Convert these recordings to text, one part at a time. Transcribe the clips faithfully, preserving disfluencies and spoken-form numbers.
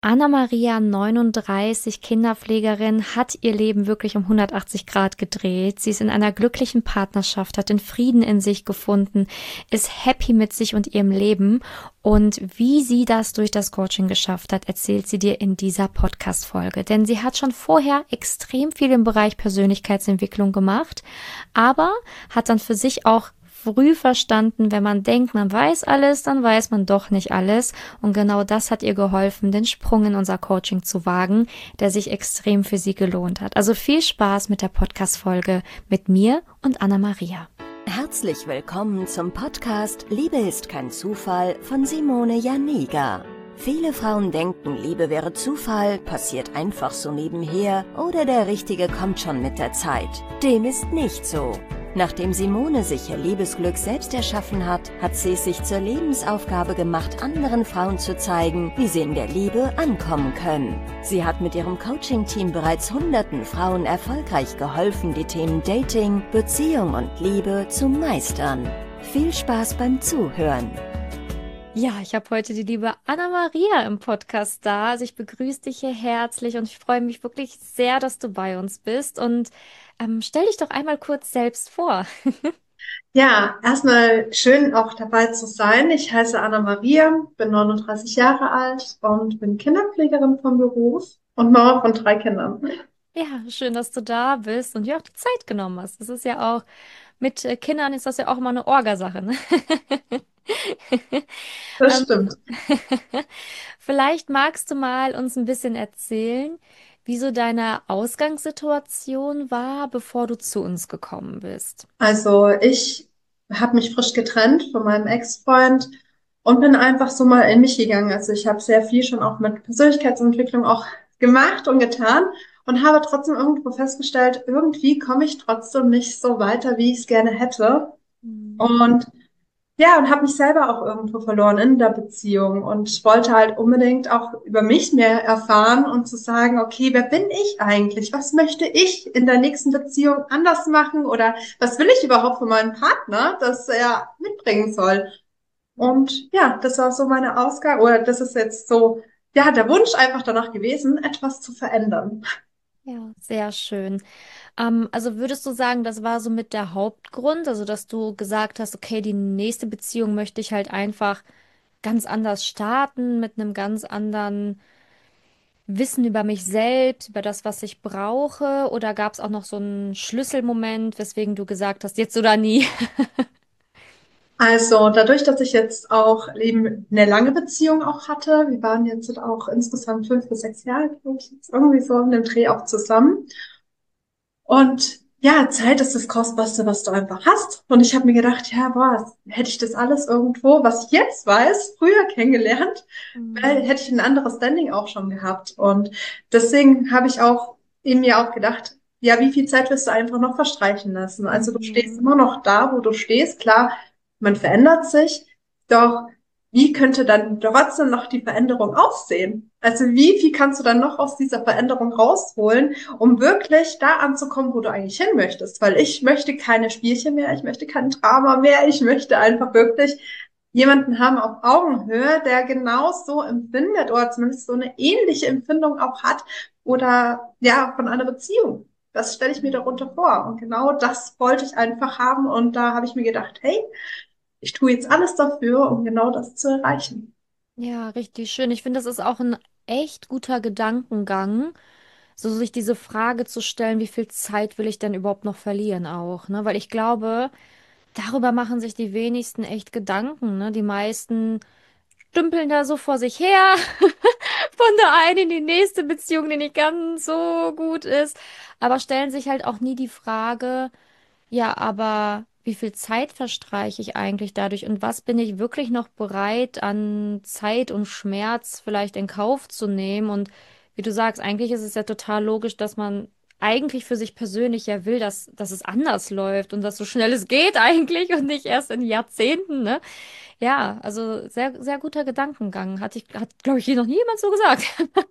Anna-Maria, neununddreißig, Kinderpflegerin, hat ihr Leben wirklich um hundertachtzig Grad gedreht. Sie ist in einer glücklichen Partnerschaft, hat den Frieden in sich gefunden, ist happy mit sich und ihrem Leben. Und wie sie das durch das Coaching geschafft hat, erzählt sie dir in dieser Podcast-Folge. Denn sie hat schon vorher extrem viel im Bereich Persönlichkeitsentwicklung gemacht, aber hat dann für sich auch früh verstanden, wenn man denkt, man weiß alles, dann weiß man doch nicht alles. Und genau das hat ihr geholfen, den Sprung in unser Coaching zu wagen, der sich extrem für sie gelohnt hat. Also viel Spaß mit der Podcast-Folge mit mir und Anna-Maria. Herzlich willkommen zum Podcast Liebe ist kein Zufall von Simone Janiga. Viele Frauen denken, Liebe wäre Zufall, passiert einfach so nebenher oder der Richtige kommt schon mit der Zeit. Dem ist nicht so. Nachdem Simone sich ihr Liebesglück selbst erschaffen hat, hat sie es sich zur Lebensaufgabe gemacht, anderen Frauen zu zeigen, wie sie in der Liebe ankommen können. Sie hat mit ihrem Coaching-Team bereits hunderten Frauen erfolgreich geholfen, die Themen Dating, Beziehung und Liebe zu meistern. Viel Spaß beim Zuhören! Ja, ich habe heute die liebe Anna-Maria im Podcast da. Also ich begrüße dich hier herzlich und ich freue mich wirklich sehr, dass du bei uns bist. Und ähm, stell dich doch einmal kurz selbst vor. Ja, erstmal schön auch dabei zu sein. Ich heiße Anna-Maria, bin neununddreißig Jahre alt und bin Kinderpflegerin vom Beruf und Mama von drei Kindern. Ja, schön, dass du da bist und dir auch die Zeit genommen hast. Das ist ja auch, mit äh, Kindern ist das ja auch immer eine Orgasache, ne? Das Ähm, stimmt. Vielleicht magst du mal uns ein bisschen erzählen, wie so deine Ausgangssituation war, bevor du zu uns gekommen bist. Also ich habe mich frisch getrennt von meinem Ex-Freund und bin einfach so mal in mich gegangen. Also ich habe sehr viel schon auch mit Persönlichkeitsentwicklung auch gemacht und getan und habe trotzdem irgendwo festgestellt, irgendwie komme ich trotzdem nicht so weiter, wie ich es gerne hätte. Mhm. Und ja, und habe mich selber auch irgendwo verloren in der Beziehung und wollte halt unbedingt auch über mich mehr erfahren und zu sagen, okay, wer bin ich eigentlich? Was möchte ich in der nächsten Beziehung anders machen oder was will ich überhaupt von meinem Partner, dass er mitbringen soll? Und ja, das war so meine Ausgabe oder das ist jetzt so, ja, der Wunsch einfach danach gewesen, etwas zu verändern. Ja, sehr schön. Ähm, also würdest du sagen, das war so mit der Hauptgrund, also dass du gesagt hast, okay, die nächste Beziehung möchte ich halt einfach ganz anders starten, mit einem ganz anderen Wissen über mich selbst, über das, was ich brauche? Oder gab es auch noch so einen Schlüsselmoment, weswegen du gesagt hast, jetzt oder nie? Also dadurch, dass ich jetzt auch eben eine lange Beziehung auch hatte, wir waren jetzt auch insgesamt fünf bis sechs Jahre, glaube ich, jetzt irgendwie so in dem Dreh auch zusammen. Und ja, Zeit ist das Kostbarste, was du einfach hast. Und ich habe mir gedacht, ja, boah, hätte ich das alles irgendwo, was ich jetzt weiß, früher kennengelernt, weil Mhm. hätte ich ein anderes Standing auch schon gehabt. Und deswegen habe ich auch in mir auch gedacht, ja, wie viel Zeit wirst du einfach noch verstreichen lassen? Also du stehst Mhm. immer noch da, wo du stehst. Klar, man verändert sich, doch wie könnte dann trotzdem noch die Veränderung aussehen? Also wie viel kannst du dann noch aus dieser Veränderung rausholen, um wirklich da anzukommen, wo du eigentlich hin möchtest? Weil ich möchte keine Spielchen mehr, ich möchte kein Drama mehr, ich möchte einfach wirklich jemanden haben auf Augenhöhe, der genau so empfindet oder zumindest so eine ähnliche Empfindung auch hat oder ja, von einer Beziehung. Das stelle ich mir darunter vor. Und genau das wollte ich einfach haben. Und da habe ich mir gedacht, hey, ich tue jetzt alles dafür, um genau das zu erreichen. Ja, richtig schön. Ich finde, das ist auch ein echt guter Gedankengang, so sich diese Frage zu stellen, wie viel Zeit will ich denn überhaupt noch verlieren auch, ne? Weil ich glaube, darüber machen sich die wenigsten echt Gedanken, ne? Die meisten stümpeln da so vor sich her, von der einen in die nächste Beziehung, die nicht ganz so gut ist, aber stellen sich halt auch nie die Frage, ja, aber wie viel Zeit verstreiche ich eigentlich dadurch und was bin ich wirklich noch bereit an Zeit und Schmerz vielleicht in Kauf zu nehmen? Und wie du sagst, eigentlich ist es ja total logisch, dass man eigentlich für sich persönlich ja will, dass, dass es anders läuft und dass so schnell es geht eigentlich und nicht erst in Jahrzehnten, ne? Ja, also sehr, sehr guter Gedankengang. Hatte ich, hat, glaube ich, hier noch nie jemand so gesagt.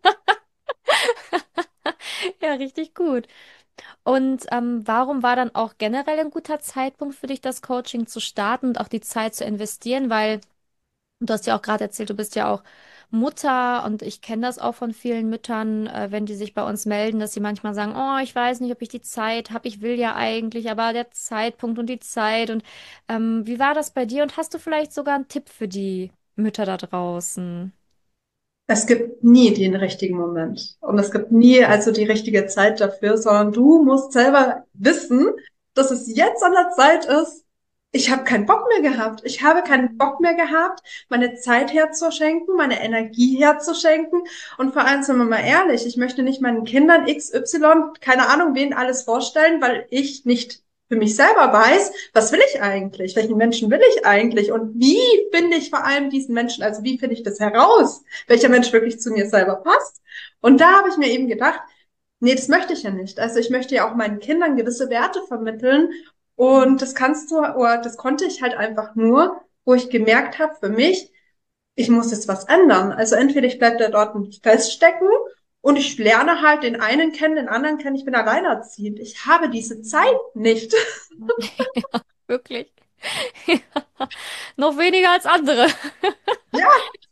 Ja, richtig gut. Und ähm, warum war dann auch generell ein guter Zeitpunkt für dich, das Coaching zu starten und auch die Zeit zu investieren? Weil du hast ja auch gerade erzählt, du bist ja auch Mutter, und ich kenne das auch von vielen Müttern, äh, wenn die sich bei uns melden, dass sie manchmal sagen, oh, ich weiß nicht, ob ich die Zeit habe, ich will ja eigentlich, aber der Zeitpunkt und die Zeit und ähm, wie war das bei dir? Und hast du vielleicht sogar einen Tipp für die Mütter da draußen? Es gibt nie den richtigen Moment und es gibt nie also die richtige Zeit dafür, sondern du musst selber wissen, dass es jetzt an der Zeit ist. Ich habe keinen Bock mehr gehabt. Ich habe keinen Bock mehr gehabt, meine Zeit herzuschenken, meine Energie herzuschenken. Und vor allem, sind wir mal ehrlich, ich möchte nicht meinen Kindern X Y, keine Ahnung, wen alles vorstellen, weil ich nicht für mich selber weiß, was will ich eigentlich? Welchen Menschen will ich eigentlich? Und wie finde ich vor allem diesen Menschen, also wie finde ich das heraus? Welcher Mensch wirklich zu mir selber passt? Und da habe ich mir eben gedacht, nee, das möchte ich ja nicht. Also ich möchte ja auch meinen Kindern gewisse Werte vermitteln. Und das kannst du, oder das konnte ich halt einfach nur, wo ich gemerkt habe für mich, ich muss jetzt was ändern. Also entweder ich bleibe da dort feststecken und ich lerne halt den einen kennen, den anderen kennen, ich bin alleinerziehend. Ich habe diese Zeit nicht. Wirklich? Noch weniger als andere. Ja,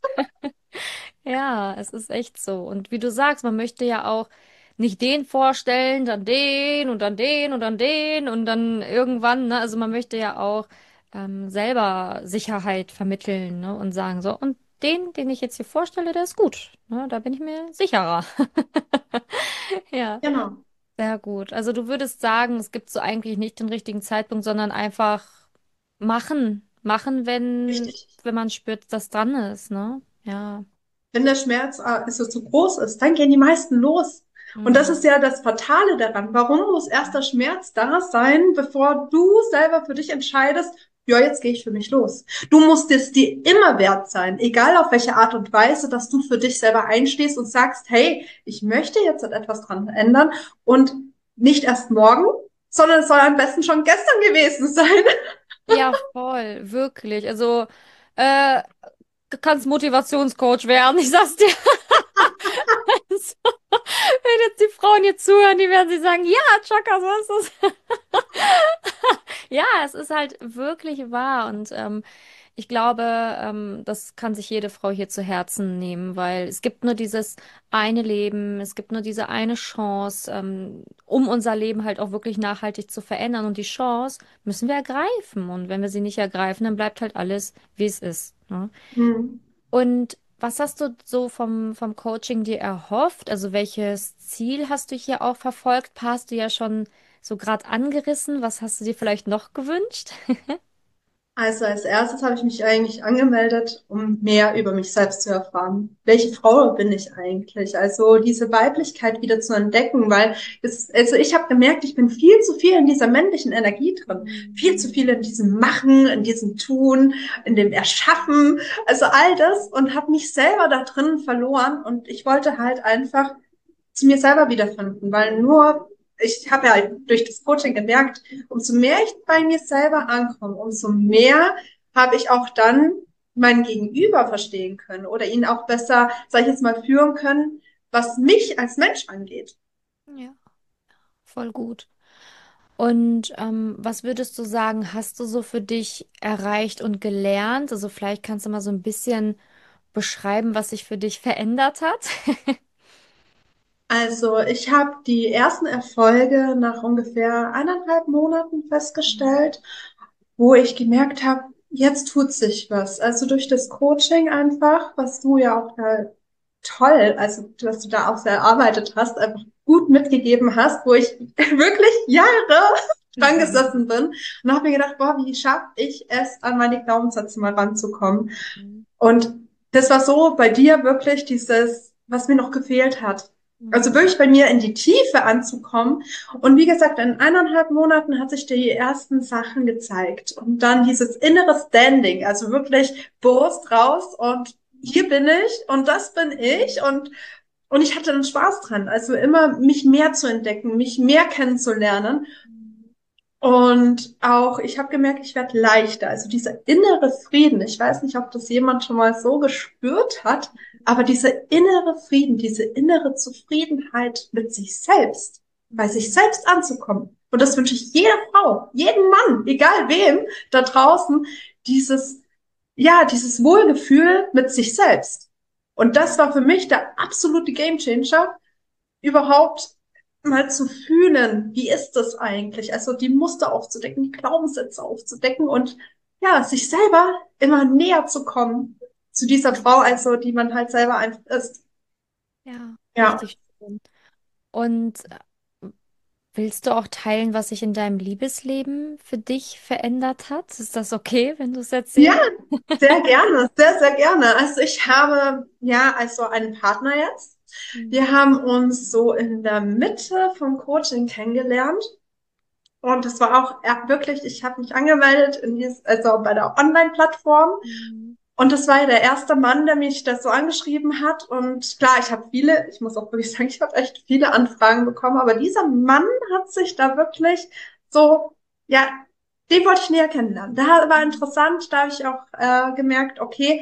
Ja, es ist echt so. Und wie du sagst, man möchte ja auch nicht den vorstellen, dann den und dann den und dann den und dann irgendwann, ne? Also man möchte ja auch ähm, selber Sicherheit vermitteln, ne? Und sagen so, und den, den ich jetzt hier vorstelle, der ist gut, ne? Da bin ich mir sicherer. Ja, genau. sehr gut. Also du würdest sagen, es gibt so eigentlich nicht den richtigen Zeitpunkt, sondern einfach machen. Machen, wenn, Richtig. wenn man spürt, dass dran ist, ne? Ja. Wenn der Schmerz äh, so zu groß ist, dann gehen die meisten los. Und das ist Mhm. ja das Fatale daran. Warum muss erst der Schmerz da sein, bevor du selber für dich entscheidest, ja, jetzt gehe ich für mich los. Du musst es dir immer wert sein, egal auf welche Art und Weise, dass du für dich selber einstehst und sagst, hey, ich möchte jetzt etwas dran ändern und nicht erst morgen, sondern es soll am besten schon gestern gewesen sein. Ja, voll, wirklich. Also, äh, du kannst Motivationscoach werden, ich sag's dir. Also, wenn jetzt die Frauen hier zuhören, die werden sich sagen, ja, Chaka, so ist es. Ja, es ist halt wirklich wahr und ähm, ich glaube, ähm, das kann sich jede Frau hier zu Herzen nehmen, weil es gibt nur dieses eine Leben, es gibt nur diese eine Chance, ähm, um unser Leben halt auch wirklich nachhaltig zu verändern und die Chance müssen wir ergreifen und wenn wir sie nicht ergreifen, dann bleibt halt alles, wie es ist, ne? Hm. Und was hast du so vom, vom Coaching dir erhofft? Also welches Ziel hast du hier auch verfolgt? Paar hast du ja schon so gerade angerissen. Was hast du dir vielleicht noch gewünscht? Also als erstes habe ich mich eigentlich angemeldet, um mehr über mich selbst zu erfahren. Welche Frau bin ich eigentlich? Also diese Weiblichkeit wieder zu entdecken, weil es, also ich habe gemerkt, ich bin viel zu viel in dieser männlichen Energie drin, viel zu viel in diesem Machen, in diesem Tun, in dem Erschaffen, also all das und habe mich selber da drin verloren und ich wollte halt einfach zu mir selber wiederfinden, weil nur ich habe ja durch das Coaching gemerkt, umso mehr ich bei mir selber ankomme, umso mehr habe ich auch dann mein Gegenüber verstehen können oder ihn auch besser, sag ich jetzt mal, führen können, was mich als Mensch angeht. Ja, voll gut. Und ähm, was würdest du sagen, hast du so für dich erreicht und gelernt? Also vielleicht kannst du mal so ein bisschen beschreiben, was sich für dich verändert hat. Also ich habe die ersten Erfolge nach ungefähr eineinhalb Monaten festgestellt, wo ich gemerkt habe, jetzt tut sich was. Also durch das Coaching einfach, was du ja auch da toll, also was du da auch sehr erarbeitet hast, einfach gut mitgegeben hast, wo ich wirklich Jahre dran gesessen bin und habe mir gedacht, boah, wie schaffe ich es, an meine Glaubenssätze mal ranzukommen. Mhm. Und das war so bei dir wirklich dieses, was mir noch gefehlt hat. Also Mhm. wirklich bei mir in die Tiefe anzukommen. Und wie gesagt, in eineinhalb Monaten hat sich die ersten Sachen gezeigt. Und dann dieses innere Standing, also wirklich Brust raus und hier bin ich und das bin ich und und ich hatte dann Spaß dran, also immer mich mehr zu entdecken, mich mehr kennenzulernen. Und auch, ich habe gemerkt, ich werde leichter. Also dieser innere Frieden, ich weiß nicht, ob das jemand schon mal so gespürt hat, aber dieser innere Frieden, diese innere Zufriedenheit mit sich selbst, bei sich selbst anzukommen. Und das wünsche ich jeder Frau, jedem Mann, egal wem da draußen, dieses, ja, dieses Wohlgefühl mit sich selbst. Und das war für mich der absolute Gamechanger, überhaupt mal zu fühlen, wie ist das eigentlich? Also die Muster aufzudecken, die Glaubenssätze aufzudecken und ja, sich selber immer näher zu kommen zu dieser Frau, also die man halt selber einfach ist. Ja, Ja. richtig schön. Und äh, willst du auch teilen, was sich in deinem Liebesleben für dich verändert hat? Ist das okay, wenn du es Ja, erzählst? sehr gerne, sehr, sehr gerne. Also ich habe ja also einen Partner jetzt. Wir Mhm. haben uns so in der Mitte vom Coaching kennengelernt. Und das war auch ja, wirklich, ich habe mich angemeldet in dieses, also bei der Online-Plattform. Mhm. Und das war ja der erste Mann, der mich das so angeschrieben hat. Und klar, ich habe viele, ich muss auch wirklich sagen, ich habe echt viele Anfragen bekommen. Aber dieser Mann hat sich da wirklich so, ja, den wollte ich näher kennenlernen. Da war interessant, da habe ich auch äh, gemerkt, okay,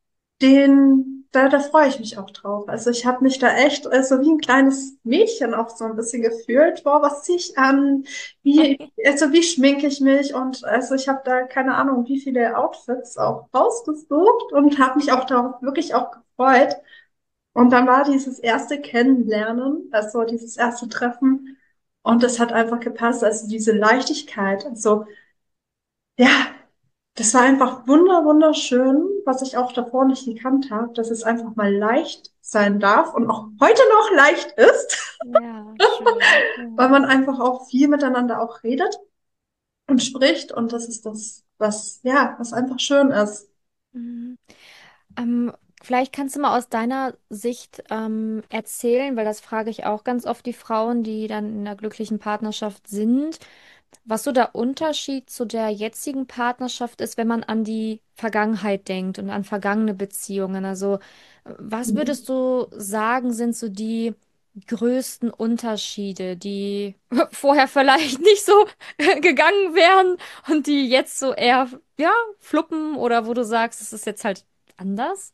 den, da, da freue ich mich auch drauf. Also ich habe mich da echt äh, so wie ein kleines Mädchen auch so ein bisschen gefühlt. Boah, was ziehe ich an? Wie, also wie schminke ich mich? Und also ich habe da keine Ahnung, wie viele Outfits auch rausgesucht und habe mich auch darauf wirklich auch gefreut. Und dann war dieses erste Kennenlernen, also dieses erste Treffen. Und das hat einfach gepasst. Also diese Leichtigkeit. Also ja, das war einfach wunder, wunderschön, was ich auch davor nicht gekannt habe, dass es einfach mal leicht sein darf und auch Mhm. heute noch leicht ist, Ja, schön. weil Ja. man einfach auch viel miteinander auch redet und spricht und das ist das, was, ja, was einfach schön ist. Mhm. Ähm, vielleicht kannst du mal aus deiner Sicht ähm, erzählen, weil das frage ich auch ganz oft die Frauen, die dann in einer glücklichen Partnerschaft sind, was so der Unterschied zu der jetzigen Partnerschaft ist, wenn man an die Vergangenheit denkt und an vergangene Beziehungen. Also, äh, was Mhm. würdest du sagen, sind so die größten Unterschiede, die vorher vielleicht nicht so gegangen wären und die jetzt so eher, ja, fluppen oder wo du sagst, es ist jetzt halt anders?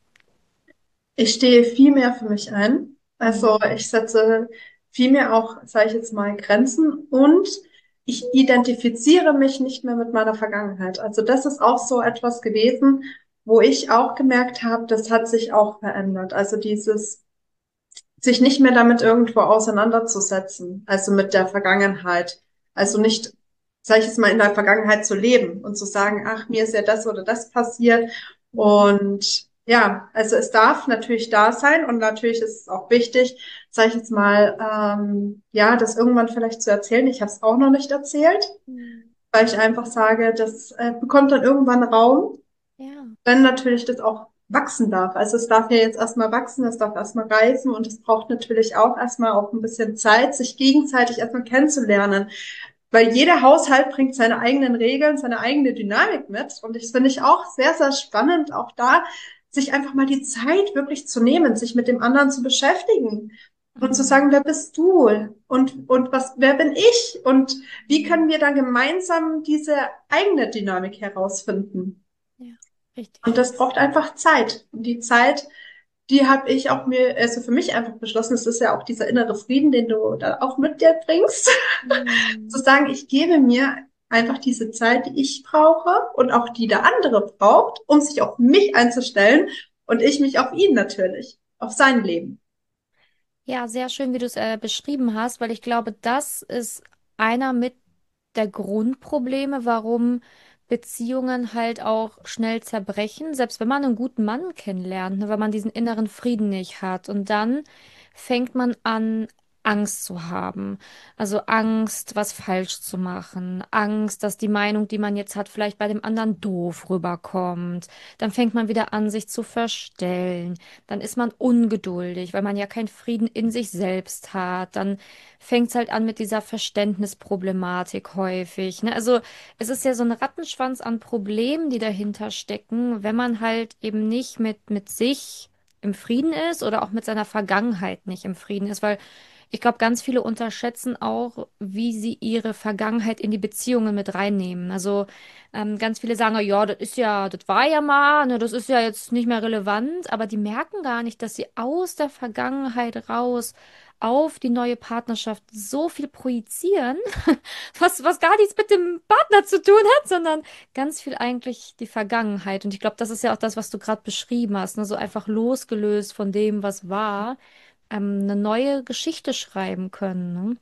Ich stehe viel mehr für mich ein. Also Mhm. ich setze viel mehr auch, sage ich jetzt mal, Grenzen und ich identifiziere mich nicht mehr mit meiner Vergangenheit. Also das ist auch so etwas gewesen, wo ich auch gemerkt habe, das hat sich auch verändert. Also dieses sich nicht mehr damit irgendwo auseinanderzusetzen, also mit der Vergangenheit. Also Ja. nicht, sag ich jetzt mal, in der Vergangenheit zu leben und zu sagen, ach, mir ist ja das oder das passiert. Mhm. Und ja, also es darf natürlich da sein und natürlich ist es auch wichtig, sage ich jetzt mal, ähm, ja, das irgendwann vielleicht zu erzählen. Ich habe es auch noch nicht erzählt, Mhm. weil ich einfach sage, das äh, bekommt dann irgendwann Raum, Ja. wenn natürlich das auch wachsen darf. Also es darf ja jetzt erstmal wachsen, es darf erstmal reifen und es braucht natürlich auch erstmal auch ein bisschen Zeit, sich gegenseitig erstmal kennenzulernen. Weil jeder Haushalt bringt seine eigenen Regeln, seine eigene Dynamik mit. Und das finde ich auch sehr, sehr spannend, auch da sich einfach mal die Zeit wirklich zu nehmen, sich mit dem anderen zu beschäftigen und zu sagen, Mhm. wer bist du? Und, und was, wer bin ich? Und wie Mhm. können wir dann gemeinsam diese eigene Dynamik herausfinden? Ja, richtig Und das schön. braucht einfach Zeit. Und die Zeit, die habe ich auch mir, also für mich einfach beschlossen, es ist ja auch dieser innere Frieden, den du da auch mit dir bringst, zu Mhm. sagen, ich gebe mir einfach diese Zeit, die ich brauche und auch die der andere braucht, um sich auf mich einzustellen und ich mich auf ihn natürlich, auf sein Leben. Ja, sehr schön, wie du es äh, beschrieben hast, weil ich glaube, das ist einer mit der Grundprobleme, warum Beziehungen halt auch schnell zerbrechen, selbst wenn man einen guten Mann kennenlernt, ne, weil man diesen inneren Frieden nicht hat. Und dann fängt man an, Angst zu haben. Also Angst, was falsch zu machen. Angst, dass die Meinung, die man jetzt hat, vielleicht bei dem anderen doof rüberkommt. Dann fängt man wieder an, sich zu verstellen. Dann ist man ungeduldig, weil man ja keinen Frieden in sich selbst hat. Dann fängt es halt an mit dieser Verständnisproblematik häufig. Ne? Also es ist ja so ein Rattenschwanz an Problemen, die dahinter stecken, wenn man halt eben nicht mit, mit sich im Frieden ist oder auch mit seiner Vergangenheit nicht im Frieden ist, weil ich glaube, ganz viele unterschätzen auch, wie sie ihre Vergangenheit in die Beziehungen mit reinnehmen. Also ähm, ganz viele sagen, ja, das ist ja, das war ja mal, ne, das ist ja jetzt nicht mehr relevant, aber die merken gar nicht, dass sie aus der Vergangenheit raus auf die neue Partnerschaft so viel projizieren, was, was gar nichts mit dem Partner zu tun hat, sondern ganz viel eigentlich die Vergangenheit. Und ich glaube, das ist ja auch das, was du gerade beschrieben hast, ne? So einfach losgelöst von dem, was war, ähm, eine neue Geschichte schreiben können, ne?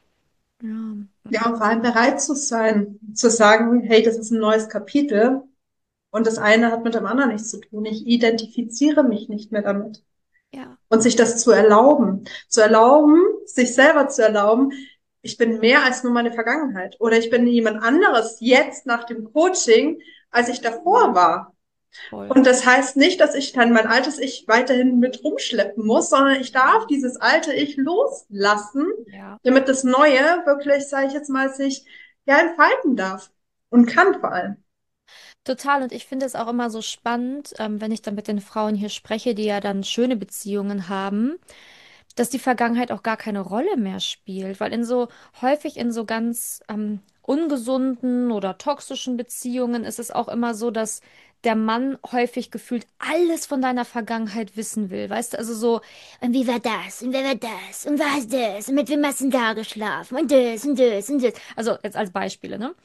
Ja. Ja, und vor allem bereit zu sein, zu sagen, hey, das ist ein neues Kapitel und das eine hat mit dem anderen nichts zu tun. Ich identifiziere mich nicht mehr damit. Ja. Und sich das zu erlauben, zu erlauben, sich selber zu erlauben, ich bin mehr als nur meine Vergangenheit oder ich bin jemand anderes jetzt nach dem Coaching, als ich davor Mhm. war. Voll. Und das heißt nicht, dass ich dann mein altes Ich weiterhin mit rumschleppen muss, sondern ich darf dieses alte Ich loslassen, Ja. damit das Neue wirklich, sage ich jetzt mal, sich ja entfalten darf und kann vor allem. Total. Und ich finde es auch immer so spannend, ähm, wenn ich dann mit den Frauen hier spreche, die ja dann schöne Beziehungen haben, dass die Vergangenheit auch gar keine Rolle mehr spielt, weil in so häufig in so ganz ähm, ungesunden oder toxischen Beziehungen ist es auch immer so, dass der Mann häufig gefühlt alles von deiner Vergangenheit wissen will. Weißt du, also so, und wie war das? Und wer war das? Und was das? Und mit wem hast du denn da geschlafen? Und das und das und das. Also jetzt als Beispiele, ne?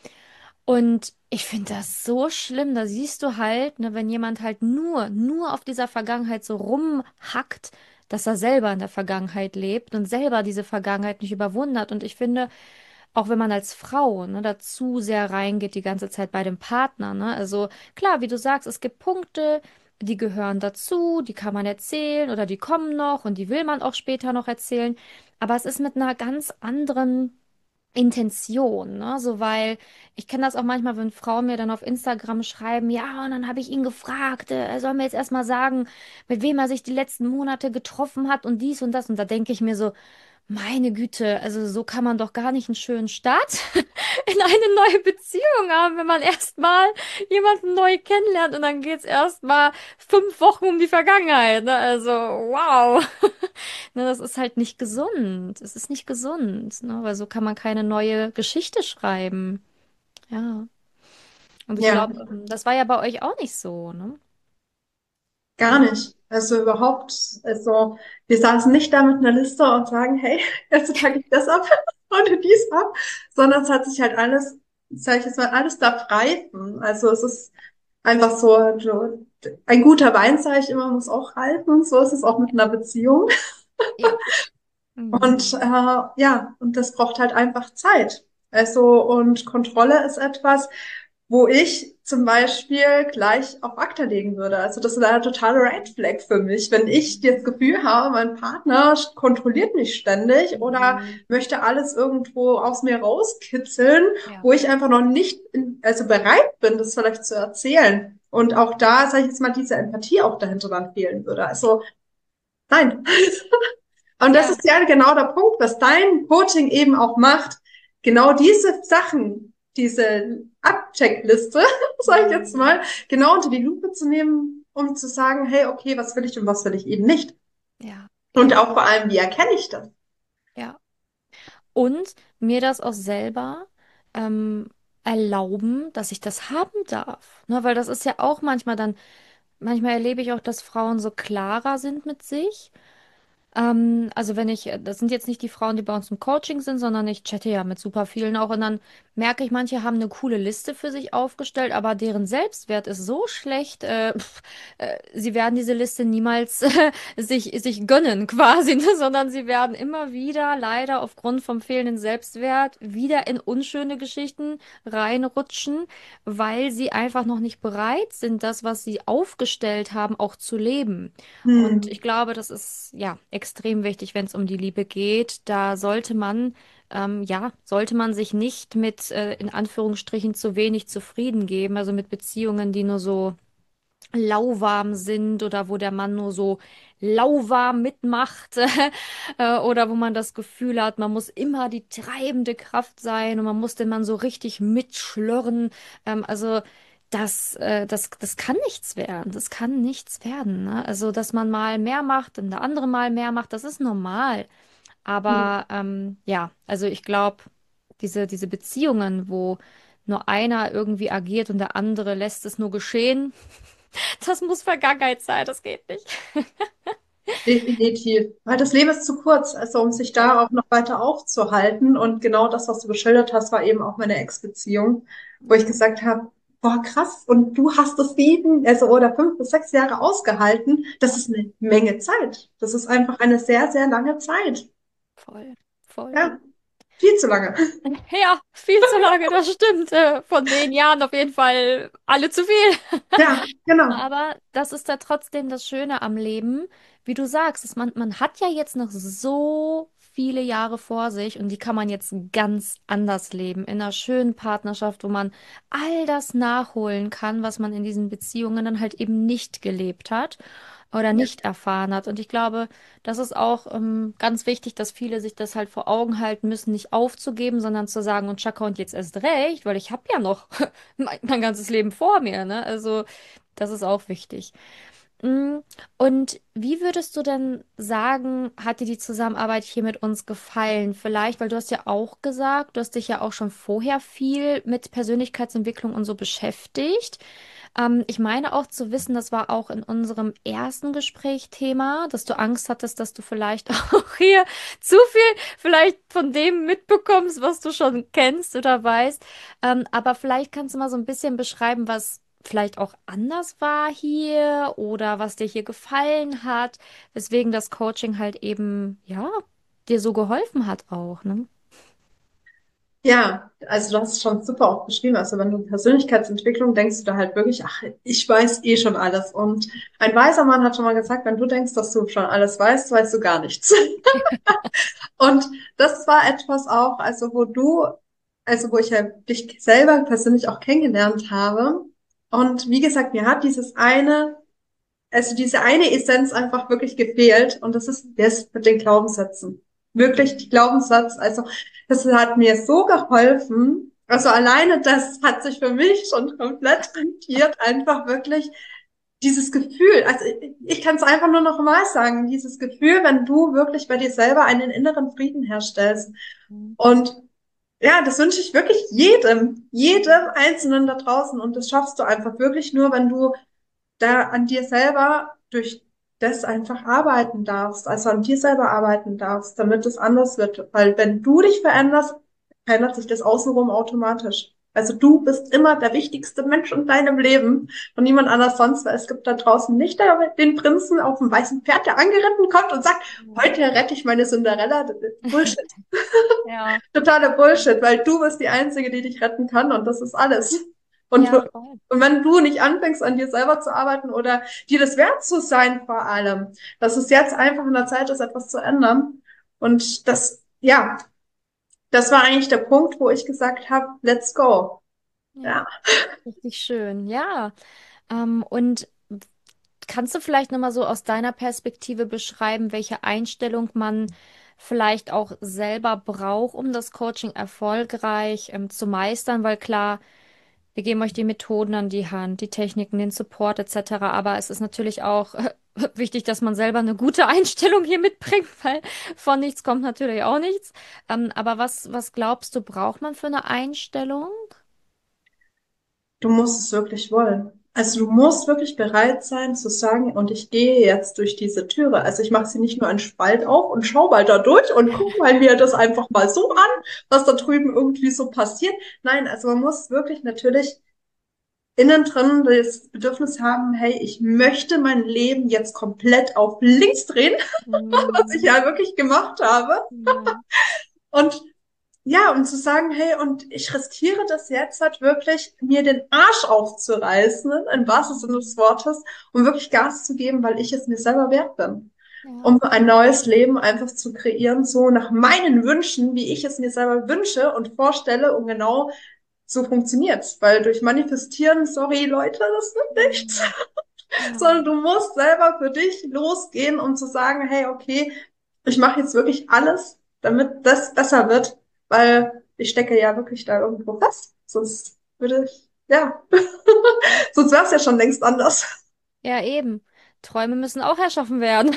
Und ich finde das so schlimm. Da siehst du halt, ne, wenn jemand halt nur, nur auf dieser Vergangenheit so rumhackt, dass er selber in der Vergangenheit lebt und selber diese Vergangenheit nicht überwundert. Und ich finde, auch wenn man als Frau, ne, da zu sehr reingeht die ganze Zeit bei dem Partner, ne, also klar, wie du sagst, es gibt Punkte, die gehören dazu, die kann man erzählen oder die kommen noch und die will man auch später noch erzählen. Aber es ist mit einer ganz anderen Intention, ne? So, weil ich kenne das auch manchmal, wenn Frauen mir dann auf Instagram schreiben, ja, und dann habe ich ihn gefragt, äh, er soll mir jetzt erstmal sagen, mit wem er sich die letzten Monate getroffen hat und dies und das. Und da denke ich mir so, meine Güte, also so kann man doch gar nicht einen schönen Start in eine neue Beziehung haben, wenn man erstmal jemanden neu kennenlernt und dann geht's erstmal fünf Wochen um die Vergangenheit, ne? Also, wow. Ne, das ist halt nicht gesund. Es ist nicht gesund, ne? Weil so kann man keine neue Geschichte schreiben. Ja. Und ich Ja, glaube, das war ja bei euch auch nicht so, ne? gar nicht. Also überhaupt, also wir saßen nicht da mit einer Liste und sagen, hey, jetzt packe ich das ab und dies ab, sondern es hat sich halt alles, sag ich jetzt mal, alles darf reifen. Also es ist einfach so, so ein guter Wein, sage ich immer, muss auch reifen. So ist es auch mit einer Beziehung. Ja. Und Mhm. äh, ja, und das braucht halt einfach Zeit. Also, und Kontrolle ist etwas, wo ich zum Beispiel gleich auf Akta legen würde. Also das ist eine totale Red Flag für mich, wenn ich das Gefühl habe, mein Partner kontrolliert mich ständig oder Mhm. möchte alles irgendwo aus mir rauskitzeln, Ja. wo ich einfach noch nicht in, also bereit bin, das vielleicht zu erzählen. Und auch da, sage ich jetzt mal, diese Empathie auch dahinter dann fehlen würde. Also nein. Und das Ja. ist ja genau der Punkt, was dein Coaching eben auch macht. Genau diese Sachen, diese Abcheckliste, sage ich jetzt Mhm. mal, genau unter die Lupe zu nehmen, um zu sagen, hey, okay, was will ich und was will ich eben nicht? Ja. Und Ja. auch vor allem, wie erkenne ich das? Ja. Und mir das auch selber ähm, erlauben, dass ich das haben darf. Ne? Weil das ist ja auch manchmal dann, manchmal erlebe ich auch, dass Frauen so klarer sind mit sich. Ähm, also wenn ich, das sind jetzt nicht die Frauen, die bei uns im Coaching sind, sondern ich chatte ja mit super vielen auch und dann merke ich, manche haben eine coole Liste für sich aufgestellt, aber deren Selbstwert ist so schlecht, äh, pff, äh, sie werden diese Liste niemals äh, sich, sich gönnen quasi, ne? Sondern sie werden immer wieder leider aufgrund vom fehlenden Selbstwert wieder in unschöne Geschichten reinrutschen, weil sie einfach noch nicht bereit sind, das, was sie aufgestellt haben, auch zu leben. Und Hm. ich glaube, das ist ja extrem wichtig, wenn es um die Liebe geht. Da sollte man, ähm, ja, sollte man sich nicht mit, äh, in Anführungsstrichen, zu wenig zufrieden geben. Also mit Beziehungen, die nur so lauwarm sind oder wo der Mann nur so lauwarm mitmacht äh, oder wo man das Gefühl hat, man muss immer die treibende Kraft sein und man muss den Mann so richtig mitschlörren. Ähm, also das, äh, das, das kann nichts werden. Das kann nichts werden. Ne? Also, dass man mal mehr macht und der andere mal mehr macht, das ist normal. Mhm. Aber ähm, ja, also ich glaube, diese, diese Beziehungen, wo nur einer irgendwie agiert und der andere lässt es nur geschehen, das muss Vergangenheit sein, das geht nicht. Definitiv. Weil das Leben ist zu kurz, also um sich Ja. da auch noch weiter aufzuhalten. Und genau das, was du geschildert hast, war eben auch meine Ex-Beziehung, wo ich gesagt habe, boah, krass, und du hast es sieben, also oder fünf bis sechs Jahre ausgehalten. Das ist eine Menge Zeit. Das ist einfach eine sehr, sehr lange Zeit. Voll, voll. Ja, viel zu lange. Ja, viel zu lange, das stimmt. Äh, von den Jahren auf jeden Fall alle zu viel. Ja, genau. Aber das ist ja trotzdem das Schöne am Leben. Wie du sagst, dass man, man hat ja jetzt noch so viele Jahre vor sich und die kann man jetzt ganz anders leben. In einer schönen Partnerschaft, wo man all das nachholen kann, was man in diesen Beziehungen dann halt eben nicht gelebt hat oder Ja. nicht erfahren hat. Und ich glaube, das ist auch ähm, ganz wichtig, dass viele sich das halt vor Augen halten müssen, nicht aufzugeben, sondern zu sagen, und Chaka, und jetzt erst recht, weil ich habe ja noch mein, mein ganzes Leben vor mir, ne? Also das ist auch wichtig. Mm, Und wie würdest du denn sagen, hat dir die Zusammenarbeit hier mit uns gefallen? Vielleicht, weil du hast ja auch gesagt, du hast dich ja auch schon vorher viel mit Persönlichkeitsentwicklung und so beschäftigt. Ähm, ich meine auch zu wissen, das war auch in unserem ersten Gespräch Thema, dass du Angst hattest, dass du vielleicht auch hier zu viel vielleicht von dem mitbekommst, was du schon kennst oder weißt. Ähm, aber vielleicht kannst du mal so ein bisschen beschreiben, was vielleicht auch anders war hier oder was dir hier gefallen hat, weswegen das Coaching halt eben, ja, dir so geholfen hat auch, ne? Ja, also du hast es schon super auch beschrieben. Also wenn du Persönlichkeitsentwicklung denkst du da halt wirklich, ach, ich weiß eh schon alles. Und ein weiser Mann hat schon mal gesagt, wenn du denkst, dass du schon alles weißt, weißt du gar nichts. Und das war etwas auch, also wo du, also wo ich ja dich selber persönlich auch kennengelernt habe. Und wie gesagt, mir hat dieses eine, also diese eine Essenz einfach wirklich gefehlt. Und das ist das mit den Glaubenssätzen. Wirklich die Glaubenssatz. Also das hat mir so geholfen. Also alleine das hat sich für mich schon komplett rentiert. Einfach wirklich dieses Gefühl. Also ich, ich kann es einfach nur noch mal sagen. Dieses Gefühl, wenn du wirklich bei dir selber einen inneren Frieden herstellst. Mhm. Und ja, das wünsche ich wirklich jedem, jedem Einzelnen da draußen. Und das schaffst du einfach wirklich nur, wenn du da an dir selber durch das einfach arbeiten darfst, also an dir selber arbeiten darfst, damit es anders wird. Weil wenn du dich veränderst, verändert sich das außenrum automatisch. Also du bist immer der wichtigste Mensch in deinem Leben und niemand anders sonst, weil es gibt da draußen nicht den Prinzen auf dem weißen Pferd, der angeritten kommt und sagt, heute rette ich meine Cinderella. Bullshit. Ja, Totaler Bullshit, weil du bist die Einzige, die dich retten kann und das ist alles. Und, ja, und voll. wenn du nicht anfängst, an dir selber zu arbeiten oder dir das wert zu sein vor allem, dass es jetzt einfach in der Zeit ist, etwas zu ändern. Und das, ja, das war eigentlich der Punkt, wo ich gesagt habe, let's go. Ja, Ja. richtig schön. Ja. Ähm, und kannst du vielleicht nochmal so aus deiner Perspektive beschreiben, welche Einstellung man vielleicht auch selber braucht, um das Coaching erfolgreich ähm, zu meistern? Weil klar, wir geben euch die Methoden an die Hand, die Techniken, den Support et cetera. Aber es ist natürlich auch äh, wichtig, dass man selber eine gute Einstellung hier mitbringt, weil von nichts kommt natürlich auch nichts. Ähm, aber was, was glaubst du, braucht man für eine Einstellung? Du musst es wirklich wollen. Also du musst wirklich bereit sein zu sagen, und ich gehe jetzt durch diese Türe. Also ich mache sie nicht nur einen Spalt auf und schau mal da durch und guck mal mir das einfach mal so an, was da drüben irgendwie so passiert. Nein, also man muss wirklich natürlich innen drin das Bedürfnis haben, hey, ich möchte mein Leben jetzt komplett auf links drehen, was ich Hm, ja wirklich gemacht habe. ja. Und ja, und zu sagen, hey, und ich riskiere das jetzt halt wirklich, mir den Arsch aufzureißen, im wahrsten Sinne des Wortes, um wirklich Gas zu geben, weil ich es mir selber wert bin. Ja. Um ein neues Leben einfach zu kreieren, so nach meinen Wünschen, wie ich es mir selber wünsche und vorstelle, und genau so funktioniert's. Weil durch Manifestieren, sorry Leute, das wird nichts. Hm, ja. Sondern du musst selber für dich losgehen, um zu sagen, hey, okay, ich mache jetzt wirklich alles, damit das besser wird, weil ich stecke ja wirklich da irgendwo fest. Sonst würde ich, ja, sonst wäre es ja schon längst anders. Ja, eben. Träume müssen auch erschaffen werden.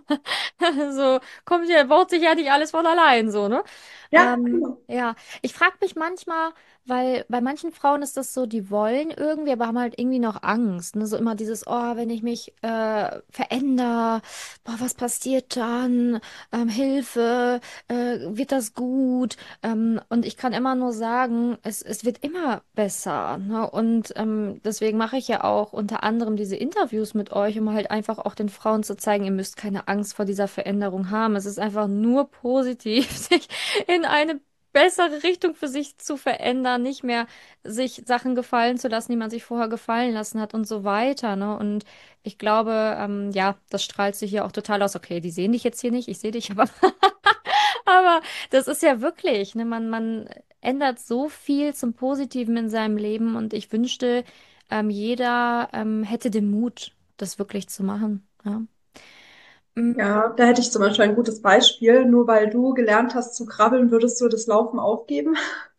So kommt ja, baut sich ja nicht alles von allein, so, ne? Ja, Ähm, genau. ja, ich frage mich manchmal, weil bei manchen Frauen ist das so, die wollen irgendwie, aber haben halt irgendwie noch Angst. Ne? So immer dieses, oh, wenn ich mich äh, verändere, boah, was passiert dann? Ähm, Hilfe, äh, wird das gut? Ähm, und ich kann immer nur sagen, es, es wird immer besser. Ne? Und ähm, deswegen mache ich ja auch unter anderem diese Interviews mit euch, um halt einfach auch den Frauen zu zeigen, ihr müsst keine Angst vor dieser Veränderung haben. Es ist einfach nur positiv, sich in eine bessere Richtung für sich zu verändern, nicht mehr sich Sachen gefallen zu lassen, die man sich vorher gefallen lassen hat und so weiter, ne? Und ich glaube, ähm, ja, das strahlt sich hier auch total aus. Okay, die sehen dich jetzt hier nicht, ich sehe dich, aber, aber das ist ja wirklich, ne? Man, man ändert so viel zum Positiven in seinem Leben und ich wünschte, ähm, jeder ähm, hätte den Mut, das wirklich zu machen. Ja. Mm, Ja, da hätte ich zum Beispiel ein gutes Beispiel. Nur weil du gelernt hast zu krabbeln, würdest du das Laufen aufgeben?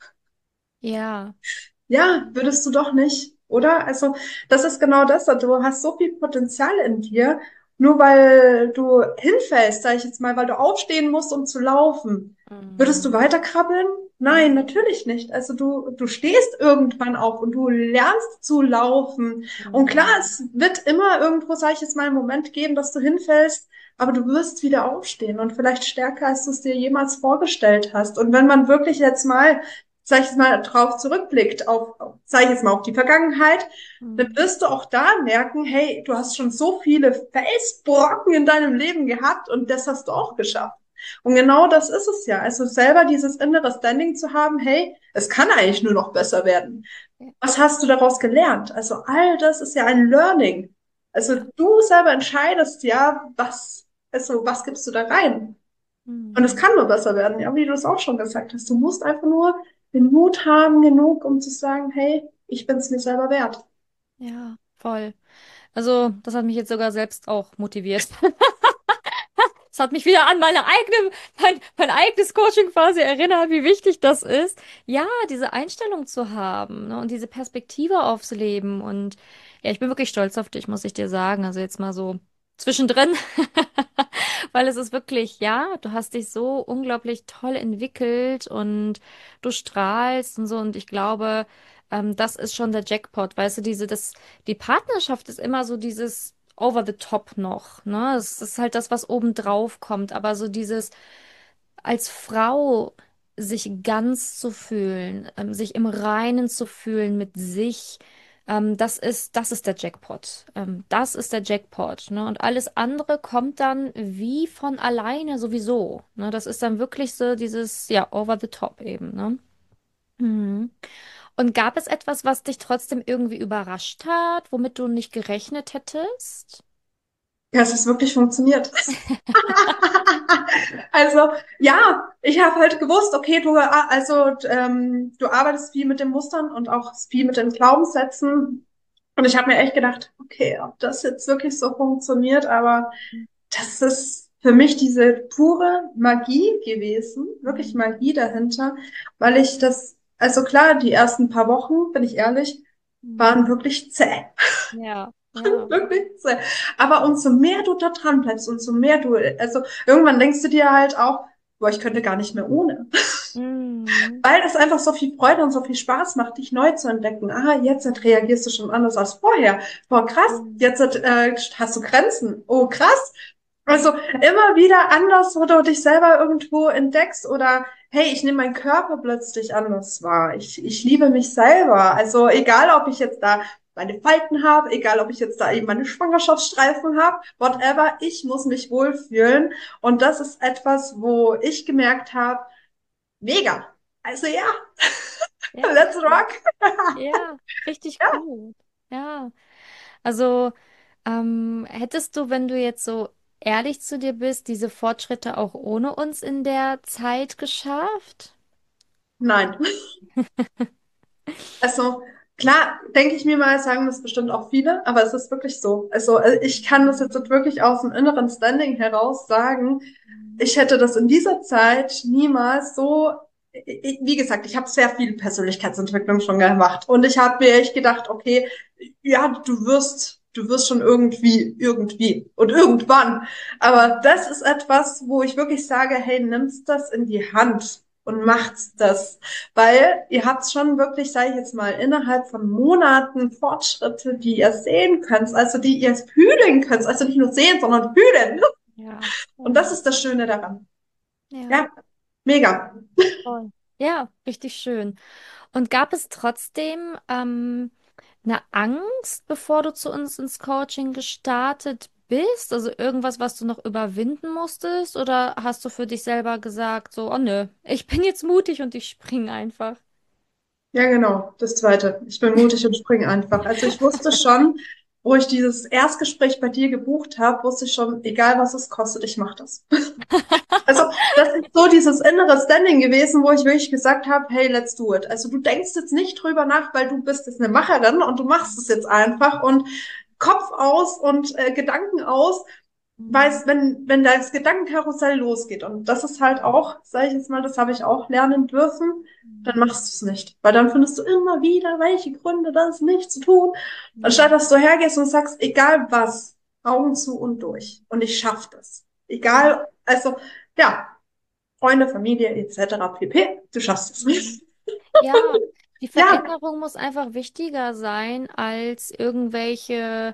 ja. Ja, würdest du doch nicht, oder? Also, das ist genau das. Du hast so viel Potenzial in dir. Nur weil du hinfällst, sage ich jetzt mal, weil du aufstehen musst, um zu laufen. Würdest du Mm, weiter krabbeln? Nein, nee. natürlich nicht. Also du, du stehst irgendwann auf und du lernst zu laufen. Und klar, Mm, es wird immer irgendwo, sage ich jetzt mal, einen Moment geben, dass du hinfällst, aber du wirst wieder aufstehen und vielleicht stärker, als du es dir jemals vorgestellt hast. Und wenn man wirklich jetzt mal, sag ich jetzt mal, drauf zurückblickt, auf, sag ich jetzt mal, auf die Vergangenheit, dann mm, wirst du auch da merken, hey, du hast schon so viele Felsbrocken in deinem Leben gehabt und das hast du auch geschafft. Und genau das ist es ja. Also selber dieses innere Standing zu haben, hey, es kann eigentlich nur noch besser werden. ja. Was hast du daraus gelernt? Also all das ist ja ein Learning. Also du selber entscheidest ja, was, also was gibst du da rein? Und es Mm, kann nur besser werden, ja, wie du es auch schon gesagt hast. Du musst einfach nur den Mut haben, genug, um zu sagen, hey, ich bin es mir selber wert. ja, voll. Also, das hat mich jetzt sogar selbst auch motiviert. Es hat mich wieder an meine eigene, mein, mein eigenes Coaching quasi erinnert, wie wichtig das ist, ja, diese Einstellung zu haben, ne, und diese Perspektive aufs Leben. Und ja, ich bin wirklich stolz auf dich, muss ich dir sagen. Also jetzt mal so zwischendrin, weil es ist wirklich, ja, du hast dich so unglaublich toll entwickelt und du strahlst und so. Und ich glaube, ähm, das ist schon der Jackpot, weißt du, diese, das, die Partnerschaft ist immer so dieses over the top noch, ne? Es ist halt das, was oben drauf kommt, aber so dieses als Frau sich ganz zu fühlen, ähm, sich im Reinen zu fühlen mit sich, ähm, das ist, das ist der Jackpot. Ähm, das ist der Jackpot, ne? Und alles andere kommt dann wie von alleine sowieso, ne? Das ist dann wirklich so dieses, ja, over the top eben, ne? Mhm. Und gab es etwas, was dich trotzdem irgendwie überrascht hat, womit du nicht gerechnet hättest? Ja, es ist wirklich funktioniert. Also, ja, ich habe halt gewusst, okay, du, ah, also, ähm, du arbeitest viel mit den Mustern und auch viel mit den Glaubenssätzen. Und ich habe mir echt gedacht, okay, ob das jetzt wirklich so funktioniert, aber das ist für mich diese pure Magie gewesen, wirklich Mhm. Magie dahinter, weil ich das, also klar, die ersten paar Wochen, bin ich ehrlich, Mhm. waren wirklich zäh. Ja, ja. Wirklich zäh. Aber umso mehr du da dran bleibst, umso mehr du, also irgendwann denkst du dir halt auch, boah, ich könnte gar nicht mehr ohne. Mhm. Weil das einfach so viel Freude und so viel Spaß macht, dich neu zu entdecken. Ah, jetzt reagierst du schon anders als vorher. Boah, krass, Mhm. jetzt äh, hast du Grenzen. Oh, krass. Also immer wieder anders, wo du dich selber irgendwo entdeckst oder hey, ich nehme meinen Körper plötzlich anders wahr. Ich, ich liebe mich selber. Also egal, ob ich jetzt da meine Falten habe, egal, ob ich jetzt da eben meine Schwangerschaftsstreifen habe, whatever, ich muss mich wohlfühlen. Und das ist etwas, wo ich gemerkt habe, mega. Also ja, Ja, let's rock. ja, richtig Ja. cool. Ja, also ähm, hättest du, wenn du jetzt so ehrlich zu dir bist, diese Fortschritte auch ohne uns in der Zeit geschafft? Nein. Also klar, denke ich mir mal, sagen das bestimmt auch viele, aber es ist wirklich so. Also äh, ich kann das jetzt wirklich aus dem inneren Standing heraus sagen. Ich hätte das in dieser Zeit niemals so, ich- wie gesagt, ich habe sehr viel Persönlichkeitsentwicklung schon gemacht und ich habe mir echt gedacht, okay, ja, du wirst du wirst schon irgendwie, irgendwie und irgendwann. Aber das ist etwas, wo ich wirklich sage, hey, nimmst das in die Hand und macht's das. Weil ihr habt schon wirklich, sage ich jetzt mal, innerhalb von Monaten Fortschritte, die ihr sehen könnt, also die ihr fühlen könnt, also nicht nur sehen, sondern fühlen. Ja, Und voll. das ist das Schöne daran. Ja, Ja, mega. voll. Ja, richtig schön. Und gab es trotzdem ähm, eine Angst, bevor du zu uns ins Coaching gestartet bist? Also irgendwas, was du noch überwinden musstest? Oder hast du für dich selber gesagt, so, oh nö, ich bin jetzt mutig und ich springe einfach? Ja, genau. Das Zweite. Ich bin mutig und springe einfach. Also ich wusste schon, wo ich dieses Erstgespräch bei dir gebucht habe, wusste ich schon, egal was es kostet, ich mache das. Also das ist so dieses innere Standing gewesen, wo ich wirklich gesagt habe, hey, let's do it. Also du denkst jetzt nicht drüber nach, weil du bist jetzt eine Macherin und du machst es jetzt einfach und Kopf aus und äh, Gedanken aus, Mhm. weißt, wenn, wenn das Gedankenkarussell losgeht, und das ist halt auch, sage ich jetzt mal, das habe ich auch lernen dürfen, dann machst du es nicht. Weil dann findest du immer wieder, welche Gründe, das nicht zu tun. Anstatt Mhm. dass du hergehst und sagst, egal was, Augen zu und durch. Und ich schaff das. Ja. Egal, also, ja, Freunde, Familie, et cetera pp. Du schaffst es. Mhm. Ja, die Ja, Veränderung muss einfach wichtiger sein als irgendwelche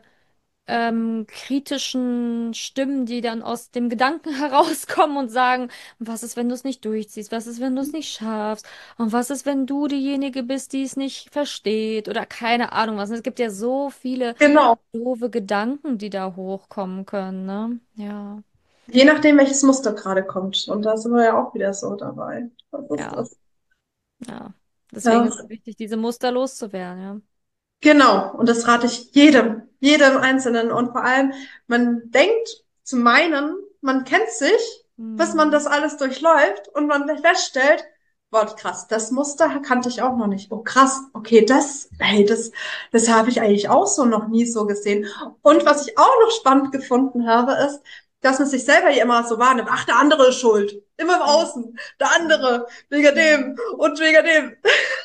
ähm, kritischen Stimmen, die dann aus dem Gedanken herauskommen und sagen, was ist, wenn du es nicht durchziehst? Was ist, wenn du es nicht schaffst? Und was ist, wenn du diejenige bist, die es nicht versteht? Oder keine Ahnung was. Es gibt ja so viele genau. doofe Gedanken, die da hochkommen können, ne? Ja, Je nachdem, welches Muster gerade kommt. Und da sind wir ja auch wieder so dabei. Was ist ja, das? ja. Deswegen Ja. ist es wichtig, diese Muster loszuwerden, ja. Genau, und das rate ich jedem, jedem Einzelnen. Und vor allem, man denkt zu meinen, man kennt sich, bis man Mhm. das alles durchläuft und man feststellt, boah, krass, das Muster kannte ich auch noch nicht. Oh, krass, okay, das, hey, das, das habe ich eigentlich auch so noch nie so gesehen. Und was ich auch noch spannend gefunden habe, ist, dass man sich selber ja immer so wahrnimmt, ach, der andere ist schuld. Immer im Ja, Außen. Der ja, andere, wegen dem mhm. und wegen dem.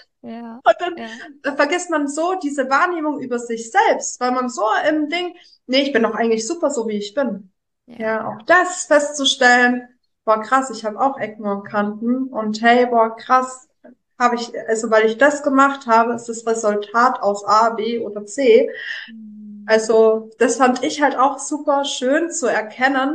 Ja, Und dann ja, äh, vergisst man so diese Wahrnehmung über sich selbst, weil man so im Ding, nee, ich bin doch eigentlich super, so wie ich bin. ja. Ja, auch das festzustellen, boah, krass, ich habe auch Ecken und Kanten und hey, boah, krass, habe ich, also weil ich das gemacht habe, ist das Resultat aus A, B oder C. Mhm. Also das fand ich halt auch super schön zu erkennen,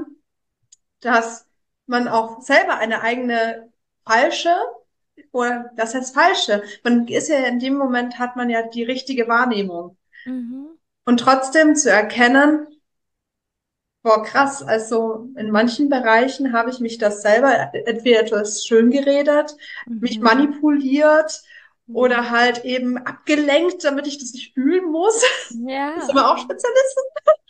dass man auch selber eine eigene falsche oder das heißt falsche. Man ist ja in dem Moment hat man ja die richtige Wahrnehmung. Mhm. Und trotzdem zu erkennen, boah, krass, also in manchen Bereichen habe ich mich das selber entweder etwas schön geredet, mich Mhm. manipuliert oder Mhm. halt eben abgelenkt, damit ich das nicht fühlen muss. Das sind Ja. wir auch Spezialisten.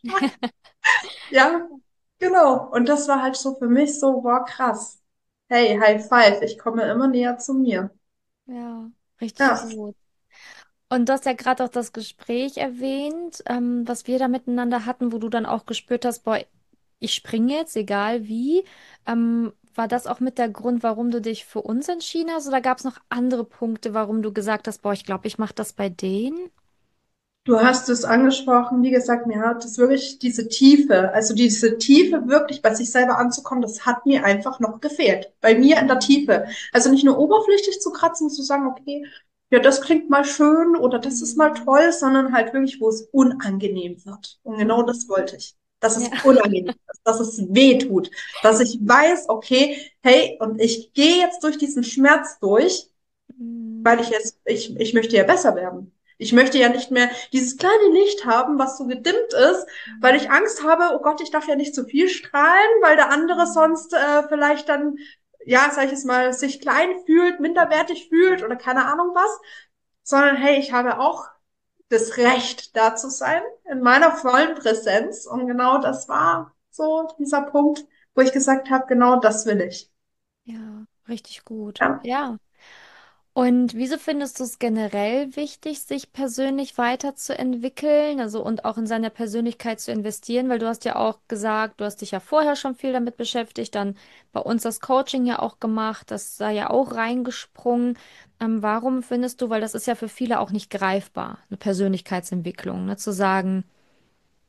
Ja, genau. Und das war halt so für mich so, boah, krass. Hey, High Five, ich komme immer näher zu mir. Ja, richtig Ja. gut. Und du hast ja gerade auch das Gespräch erwähnt, ähm, was wir da miteinander hatten, wo du dann auch gespürt hast, boah, ich springe jetzt, egal wie. Ähm, war das auch mit der Grund, warum du dich für uns entschieden hast? Oder gab es noch andere Punkte, warum du gesagt hast, boah, ich glaube, ich mache das bei denen? Du hast es angesprochen, wie gesagt, mir hat es wirklich diese Tiefe, also diese Tiefe Mhm. wirklich bei sich selber anzukommen, das hat mir einfach noch gefehlt. Bei mir in der Tiefe. Mhm. Also nicht nur oberflächlich zu kratzen, zu sagen, okay, ja, das klingt mal schön oder das ist mal Mhm. toll, sondern halt wirklich, wo es unangenehm wird. Und genau das Mhm. wollte ich. Dass Ja. es unangenehm ist, dass es weh tut, dass ich weiß, okay, hey, und ich gehe jetzt durch diesen Schmerz durch, weil Mhm. ich jetzt, ich, ich möchte ja besser werden. Ich möchte ja nicht mehr dieses kleine Licht haben, was so gedimmt ist, weil ich Angst habe, oh Gott, ich darf ja nicht zu viel strahlen, weil der andere Mhm. sonst äh, vielleicht dann, ja, sag ich es mal, sich klein fühlt, minderwertig fühlt oder keine Ahnung was, sondern hey, ich habe auch das Recht, da zu sein, in meiner vollen Präsenz. Und genau das war so dieser Punkt, wo ich gesagt habe, genau das will ich. Ja, richtig gut. Ja. Ja. Und wieso findest du es generell wichtig, sich persönlich weiterzuentwickeln, also und auch in seine Persönlichkeit zu investieren? Weil du hast ja auch gesagt, du hast dich ja vorher schon viel damit beschäftigt, dann bei uns das Coaching ja auch gemacht, das sei ja auch reingesprungen. Ähm, warum findest du, weil das ist ja für viele auch nicht greifbar, eine Persönlichkeitsentwicklung, ne, zu sagen,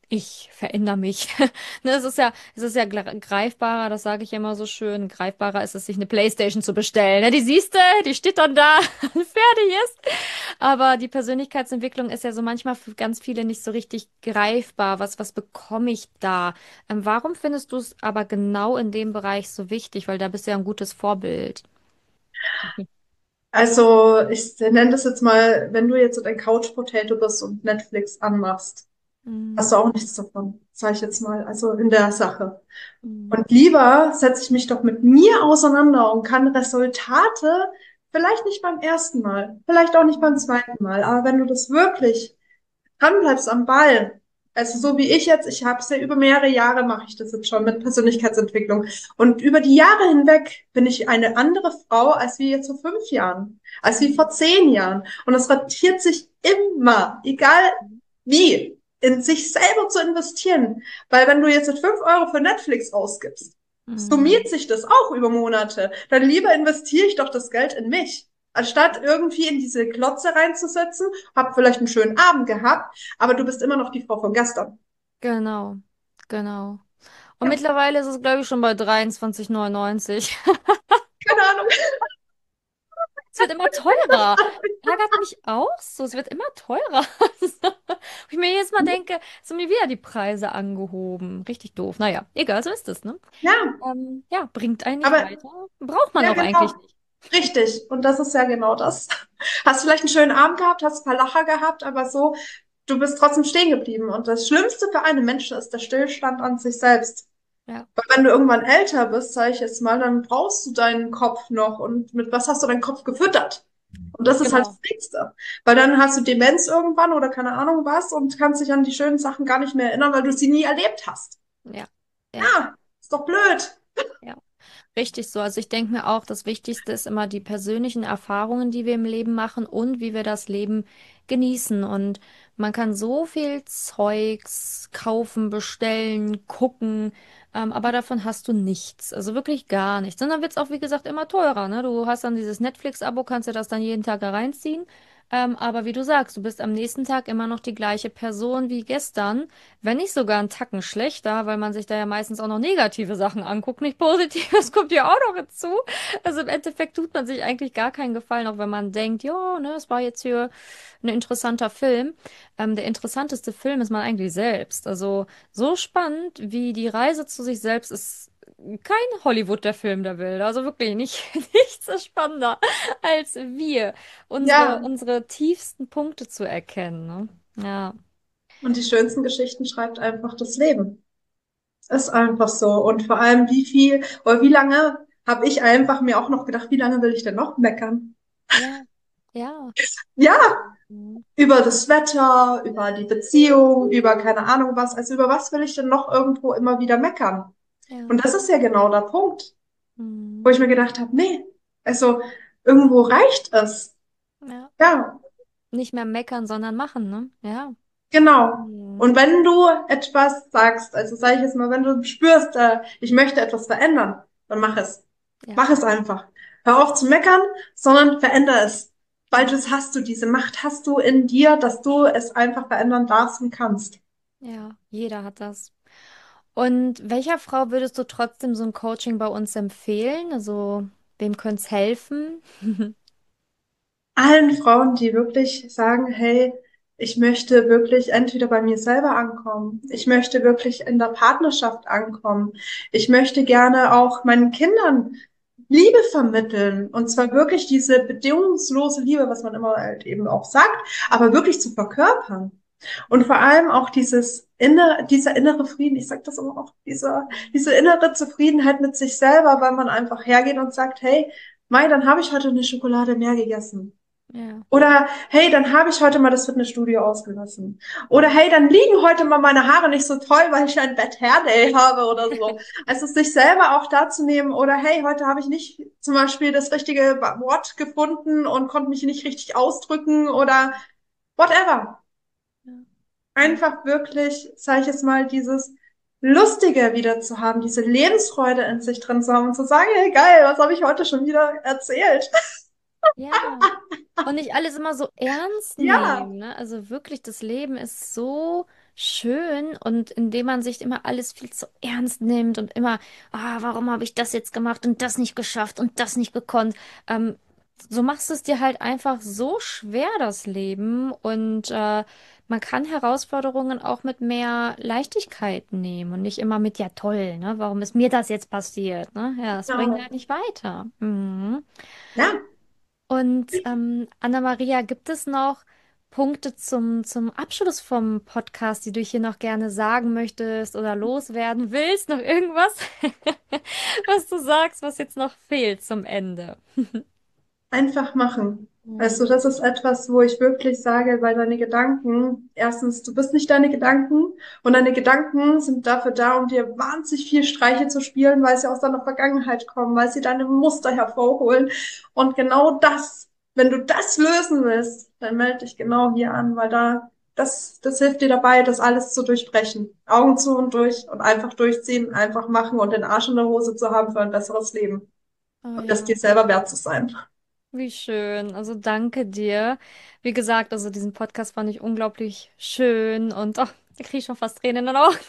Ich verändere mich. Ne, es ist ja, es ist ja gle- greifbarer, das sage ich immer so schön. Greifbarer ist es, sich eine PlayStation zu bestellen. Ne, die siehst du, die steht dann da, fertig ist. Aber die Persönlichkeitsentwicklung ist ja so manchmal für ganz viele nicht so richtig greifbar. Was, was bekomme ich da? Ähm, warum findest du es aber genau in dem Bereich so wichtig? Weil da bist du ja ein gutes Vorbild. Also ich nenne das jetzt mal, wenn du jetzt so dein Couch Potato bist und Netflix anmachst, Mm, hast du auch nichts davon, sage ich jetzt mal, also in der Sache. mm, Und lieber setze ich mich doch mit mir auseinander und kann Resultate, vielleicht nicht beim ersten Mal, vielleicht auch nicht beim zweiten Mal, aber wenn du das wirklich dran bleibst am Ball. Also so wie ich jetzt, ich habe es ja über mehrere Jahre mache ich das jetzt schon mit Persönlichkeitsentwicklung. Und über die Jahre hinweg bin ich eine andere Frau als wie jetzt vor fünf Jahren, als wie vor zehn Jahren. Und es rentiert sich immer, egal wie, in sich selber zu investieren. Weil wenn du jetzt fünf Euro für Netflix ausgibst, mm. summiert sich das auch über Monate. Dann lieber investiere ich doch das Geld in mich. Anstatt irgendwie in diese Klotze reinzusetzen, hab vielleicht einen schönen Abend gehabt, aber du bist immer noch die Frau von gestern. Genau, genau. Und Ja, mittlerweile ist es, glaube ich, schon bei dreiundzwanzig neunundneunzig. keine Ahnung. Es wird immer teurer. Ärgert mich auch so. Es wird immer teurer. Wo ich mir jedes Mal denke, sind mir wieder die Preise angehoben. Richtig doof. Naja, egal, so ist es, ne? Ja, Ähm, ja, bringt einen nicht aber weiter. Braucht man ja, auch eigentlich genau. nicht. Richtig. Und das ist ja genau das. Hast vielleicht einen schönen Abend gehabt, hast ein paar Lacher gehabt, aber so, du bist trotzdem stehen geblieben. Und das Schlimmste für einen Menschen ist der Stillstand an sich selbst. Ja, Weil wenn du irgendwann älter bist, sage ich jetzt mal, dann brauchst du deinen Kopf noch. Und mit was hast du deinen Kopf gefüttert? Und das ist halt das genau. Nächste. Weil dann hast du Demenz irgendwann oder keine Ahnung was und kannst dich an die schönen Sachen gar nicht mehr erinnern, weil du sie nie erlebt hast. Ja, ja, Ja, ist doch blöd. ja. Richtig so. Also ich denke mir auch, das Wichtigste ist immer die persönlichen Erfahrungen, die wir im Leben machen und wie wir das Leben genießen. Und man kann so viel Zeugs kaufen, bestellen, gucken, ähm, aber davon hast du nichts. Also wirklich gar nichts. Und dann wird es auch, wie gesagt, immer teurer, ne? Du hast dann dieses Netflix-Abo, kannst dir das dann jeden Tag da reinziehen. Ähm, aber wie du sagst, du bist am nächsten Tag immer noch die gleiche Person wie gestern. Wenn nicht sogar einen Tacken schlechter, weil man sich da ja meistens auch noch negative Sachen anguckt, nicht Positives kommt ja auch noch hinzu. Also im Endeffekt tut man sich eigentlich gar keinen Gefallen, auch wenn man denkt, ja, ne, es war jetzt hier ein interessanter Film. Ähm, der interessanteste Film ist man eigentlich selbst. Also so spannend wie die Reise zu sich selbst ist kein Hollywood der Film der Welt. Also wirklich nicht, nichts ist spannender als wir, unsere, Ja, unsere tiefsten Punkte zu erkennen, ne? Ja. und die schönsten Geschichten schreibt einfach das Leben. Ist einfach so. Und vor allem, wie viel oder wie lange habe ich einfach mir auch noch gedacht, wie lange will ich denn noch meckern? Ja, ja. Ja, Mhm. über das Wetter, über die Beziehung, über keine Ahnung was. Also über was will ich denn noch irgendwo immer wieder meckern? Ja. Und das ist ja genau der Punkt, wo Mhm. ich mir gedacht habe, nee, also irgendwo reicht es. Ja. Ja, Nicht mehr meckern, sondern machen, ne? Ja. genau. Mhm. Und wenn du etwas sagst, also sage ich jetzt mal, wenn du spürst, äh, ich möchte etwas verändern, dann mach es. Ja. Mach es einfach. Hör auf zu meckern, sondern veränder es. Weil Ja. das hast du, diese Macht hast du in dir, dass du es einfach verändern darfst und kannst. Ja. Jeder hat das. Und welcher Frau würdest du trotzdem so ein Coaching bei uns empfehlen? Also, wem könnte es helfen? Allen Frauen, die wirklich sagen, hey, ich möchte wirklich entweder bei mir selber ankommen, ich möchte wirklich in der Partnerschaft ankommen, ich möchte gerne auch meinen Kindern Liebe vermitteln und zwar wirklich diese bedingungslose Liebe, was man immer halt eben auch sagt, aber wirklich zu verkörpern. Und vor allem auch dieses innere, dieser innere Frieden, ich sage das immer auch, dieser, diese innere Zufriedenheit mit sich selber, weil man einfach hergeht und sagt, hey, Mai, dann habe ich heute eine Schokolade mehr gegessen. Ja. Oder hey, dann habe ich heute mal das Fitnessstudio ausgelassen. Oder hey, dann liegen heute mal meine Haare nicht so toll, weil ich ein Bad Hair Day habe oder so. Also sich selber auch da zu nehmen. Oder hey, heute habe ich nicht zum Beispiel das richtige Wort gefunden und konnte mich nicht richtig ausdrücken oder whatever. Ja. Ja. Einfach wirklich, sage ich jetzt mal, dieses Lustige wieder zu haben, diese Lebensfreude in sich drin zu haben und zu sagen, hey geil, was habe ich heute schon wieder erzählt? Ja. Und nicht alles immer so ernst Ja, nehmen, ne? Also wirklich, das Leben ist so schön und indem man sich immer alles viel zu ernst nimmt und immer, ah, warum habe ich das jetzt gemacht und das nicht geschafft und das nicht gekonnt, ähm, so machst du es dir halt einfach so schwer, das Leben. Und äh, man kann Herausforderungen auch mit mehr Leichtigkeit nehmen und nicht immer mit, ja toll, ne? Warum ist mir das jetzt passiert? Ne? Ja, das bringt Genau. halt nicht weiter. Mhm. Ja, Und ähm, Anna-Maria, gibt es noch Punkte zum, zum Abschluss vom Podcast, die du hier noch gerne sagen möchtest oder loswerden willst? Noch irgendwas, was du sagst, was jetzt noch fehlt zum Ende? einfach machen. Also Mhm. das ist etwas, wo ich wirklich sage, weil deine Gedanken, erstens, du bist nicht deine Gedanken und deine Gedanken sind dafür da, um dir wahnsinnig viel Streiche zu spielen, weil sie aus deiner Vergangenheit kommen, weil sie deine Muster hervorholen. Und genau das, wenn du das lösen willst, dann melde dich genau hier an, weil da, das, das hilft dir dabei, das alles zu durchbrechen. Augen zu und durch und einfach durchziehen, einfach machen und den Arsch in der Hose zu haben für ein besseres Leben. Oh Und das ja. dir selber wert zu sein. Wie schön. Also danke dir. Wie gesagt, also diesen Podcast fand ich unglaublich schön und oh, da kriege ich schon fast Tränen in den Augen.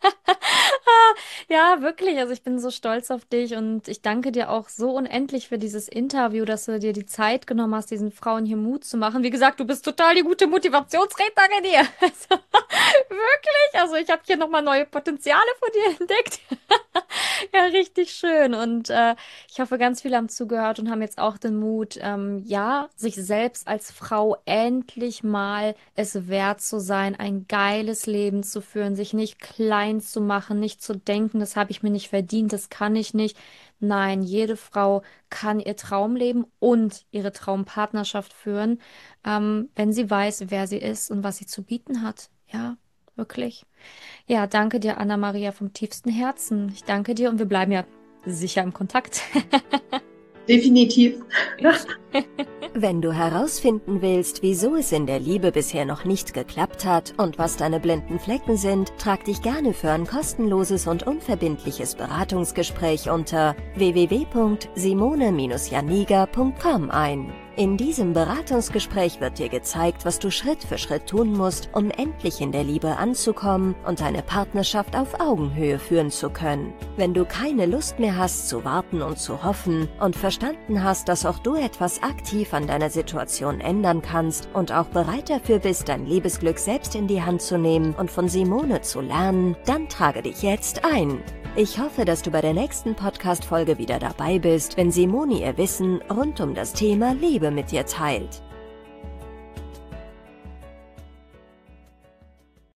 Ja, wirklich. Also ich bin so stolz auf dich und ich danke dir auch so unendlich für dieses Interview, dass du dir die Zeit genommen hast, diesen Frauen hier Mut zu machen. Wie gesagt, du bist total die gute Motivationsrednerin hier. Also, wirklich. Also ich habe hier nochmal neue Potenziale von dir entdeckt. Ja, richtig schön. Und äh, ich hoffe, ganz viele haben zugehört und haben jetzt auch den Mut, ähm, ja, sich selbst als Frau endlich mal es wert zu sein, ein geiles Leben zu führen, sich nicht klein zu machen, nicht zu denken, das habe ich mir nicht verdient, das kann ich nicht. Nein, jede Frau kann ihr Traumleben und ihre Traumpartnerschaft führen, ähm, wenn sie weiß, wer sie ist und was sie zu bieten hat. Ja, wirklich. Ja, danke dir, Anna-Maria, vom tiefsten Herzen. Ich danke dir und wir bleiben ja sicher im Kontakt. Definitiv. Wenn du herausfinden willst, wieso es in der Liebe bisher noch nicht geklappt hat und was deine blinden Flecken sind, trag dich gerne für ein kostenloses und unverbindliches Beratungsgespräch unter w w w punkt simone janiga punkt com ein. In diesem Beratungsgespräch wird dir gezeigt, was du Schritt für Schritt tun musst, um endlich in der Liebe anzukommen und deine Partnerschaft auf Augenhöhe führen zu können. Wenn du keine Lust mehr hast zu warten und zu hoffen und verstanden hast, dass auch du etwas aktiv an deiner Situation ändern kannst und auch bereit dafür bist, dein Liebesglück selbst in die Hand zu nehmen und von Simone zu lernen, dann trage dich jetzt ein. Ich hoffe, dass du bei der nächsten Podcast-Folge wieder dabei bist, wenn Simone ihr Wissen rund um das Thema Liebe mit dir teilt.